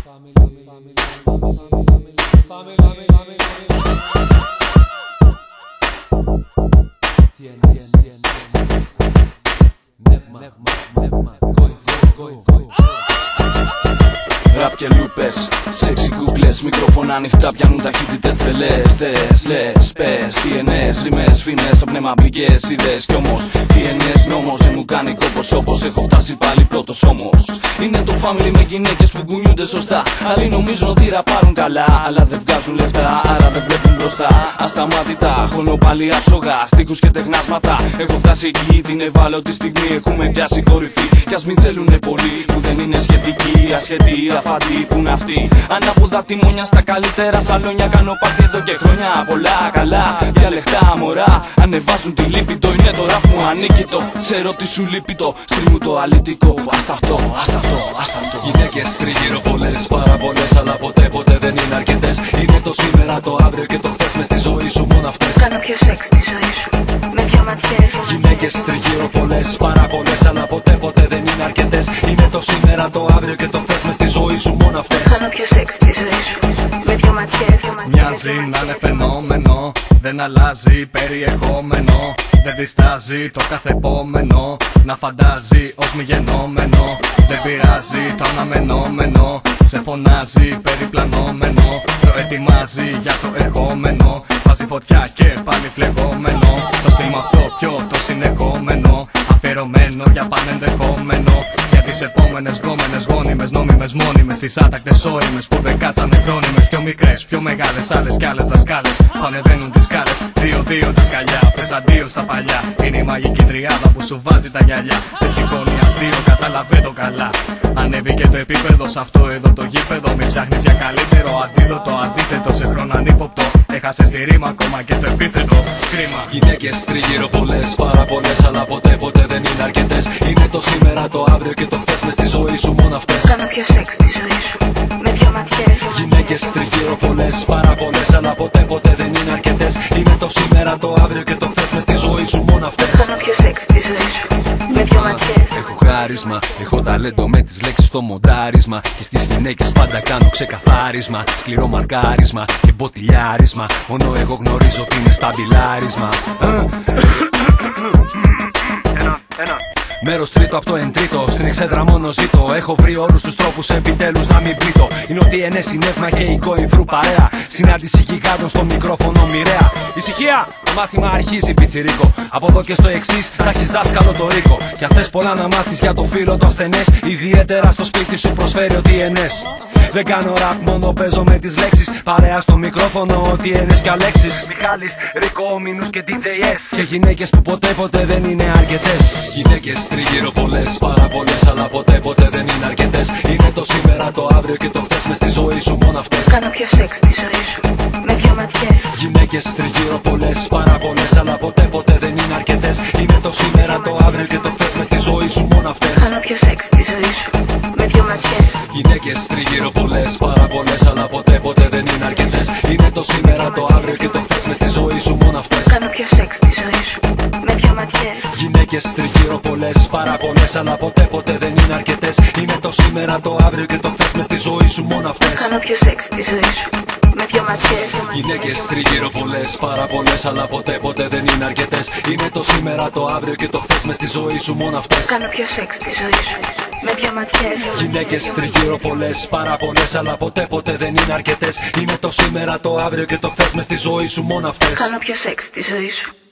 Ραπ και λούπες, σεξι κούκλες, μικρόφωνα ανοιχτά πιάνουν ταχύτητες τρελές. Τες, λες, πες, τι εννές, ρήμες, φίνες, το πνεύμα μπλικές ιδέες. Κι όμως, τι εννές νόμος δεν μου κάνει κόπος όπως έχω φτάσει πάλι πρώτος όμως. Είναι το family με γυναίκες που κουνιούνται σωστά. Άλλοι νομίζουν ότι ραπάρουν καλά, αλλά δεν βγάζουν λεφτά, άρα δεν βλέπουν μπροστά. Ασταμάτητα, χώνω πάλι ασόγα, στίχους και τεχνάσματα. Έχω φτάσει εκεί την ευάλωτη στιγμή, έχουμε πιάσει κορυφή. Κι ας μην θέλουνε πολύ, που δεν είναι σχετική, ασχετή. Φαντή που είναι αυτή. Ανάποδα τιμόνια στα καλύτερα σαλόνια. Κάνω πάρτι εδώ και χρόνια. Πολλά καλά διαλεχτά μωρά. Ανεβάζουν τη λύπητο. Είναι το ραπ μου ανίκητο. Ξέρω τι σου λείπει το στριμ το αλήτικο. Άστα αυτό, άστα αυτό, άστα αυτό. Γυναίκες τριγύρω πολλές, πάρα πολλές, αλλά ποτέ δεν είναι αρκετές. Είναι το σήμερα, το αύριο και το χθες. Μες στη ζωή σου μόνο αυτές. Κάνω πιο σεξ τη ζωή σου με δυο ματιές. Γυναίκες τριγύρω πολλές, πάρα πολλές, αλλά ποτέ δεν είναι αρκετές. Είναι το σήμερα, το αύριο και το χθες. Μες στη ζωή σου μόνο αυτές. Κάνω πιο σεξ τη ζωή σου με δυο ματιές. Μοιάζει να είναι φαινόμενο, δεν αλλάζει περιεχόμενο. Δεν διστάζει το κάθε επόμενο να φαντάζει ως μη γενόμενο. Δεν πειράζει το αναμενόμενο, σε φωνάζει περιπλανόμενο. Το ετοιμάζει για το ερχόμενο, βάζει φωτιά και πάλι φλεγόμενο. Το στήμα αυτό πιο το συνεχόμενο, αφιερωμένο για πανενδεχόμενο. Για τις επόμενες γκόμενες, γόνιμες, νόμιμες, μόνιμες. Τις άτακτες όριμες που δεν κάτσανε φρόνιμες. Πιο μικρές, πιο μεγάλες, άλλες κι άλλες δασκάλες. Πανεβαίνουν τις σκάλες, 2-2 τη σκαλιά. Πες αντίο στα παλιά, είναι η μαγική τριάδα που σου βάζει τα γυαλιά. Δεν σηκώνει αστείο, κατάλαβε το καλά. Ανέβηκε το επίπεδο σε αυτό εδώ το γήπεδο. Μην ψάχνεις για καλύτερο αντίδοτο, αντίθετο σε χρόνο ανύποπτο. Έχασες τη ρήμα ακόμα και το επίθετο. Κρίμα. Γυναίκες τριγύρω πολλές, πάρα πολλές, αλλά ποτέ δεν είναι αρκετές. Είναι το σήμερα, το αύριο και το χθες. Μες στη ζωή σου μόνο αυτές. Κάνω πιο σεξ τη ζωή σου με δυο ματιές. Γυναίκες τριγύρω πολλές, πάρα πολλές, αλλά ποτέ δεν είναι αρκετές. Είναι το σήμερα, το αύριο και το χθες. Μες στη ζωή σου μόνο αυτές. Κάνω πιο σεξ τη ζωή σου με δυο ματιές. Έχω χάρισμα, έχω ταλέντο με τις λέξεις στο μοντάρισμα. Και στις γυναίκες πάντα κάνω ξεκαθάρισμα. Σκληρό μαρκάρισμα και μποτιλιάρισμα. Μόνο εγώ γνωρίζω τι είναι σταμπιλάρισμα. Μέρος τρίτο από το εν τρίτο, στην εξέδρα μόνο ζήτω. Έχω βρει όλους τους τρόπους επιτέλους να μην πλήττω. Είναι ότι ενέ συνέβημα και η κόημφρου παρέα. Συνάντηση γιγάντων στο μικρόφωνο μοιραία. Ησυχία! Το μάθημα αρχίζει πιτσιρίκο. Από εδώ και στο εξής θα έχεις δάσκαλο το ρίκο. Κι αν θες πολλά να μάθεις για το φίλο το ασθενές, ιδιαίτερα στο σπίτι σου προσφέρει ότι ενές. Δεν κάνω ραπ, μόνο παίζω με τις λέξεις. Παρέα στο μικρόφωνο, ό,τι ενές κι αλέξεις. Μιχάλης, Ρίκο, Μίνους και DJS. Και γυναίκες που ποτέ δεν είναι αρκετές. Γυναίκες τριγύρω πολλές, πάρα πολλές, αλλά ποτέ δεν είναι αρκετές. Είναι το σήμερα, το αύριο και το χθες. Μες στη ζωή σου μόνο αυτές. Κάνω πιο σεξ τη ζωή σου με δυο ματιές. Γυναίκες τριγύρω πολλές, πάρα πολλές, αλλά ποτέ δεν είναι αρκετές. Είναι το σήμερα, το αύριο και το χθες. Μες στη ζωή σου μόνο αυτές. Κάνω πιο σεξ τη ζωή σου με δυο ματιές. Γυναίκες τριγύρω πολλές, πάρα πολλές, αλλά ποτέ δεν είναι αρκετές. Είναι το σήμερα, το αύριο και το χθες. Μες στη ζωή σου μόνο αυτές. Κάνω πιο σεξ τη ζωή σου με δυο ματιές. Γυναίκες τριγύρω πολλές, πάρα πολλές, αλλά ποτέ δεν είναι αρκετές. Είναι το σήμερα, το αύριο και το χθες. Μες στη ζωή σου μόνο αυτές. Κάνω πιο σεξ τη ζωή σου με δυο ματιές. Γυναίκες τριγύρω πολλές, πάρα πολλές, αλλά ποτέ δεν είναι αρκετές. Είναι το σήμερα, το αύριο και το χθες. Μες στη ζωή σου μόνο αυτές. Κάνω πιο σεξ τη ζωή σου με δυο ματιές. Γυναίκες τριγύρω πολλές, πάρα πολλές, αλλά ποτέ δεν είναι αρκετές. Είναι το σήμερα, το αύριο και το χθες. Μες στη ζωή σου μόνο αυτές. Κάνω πιο σεξ τη ζωή σου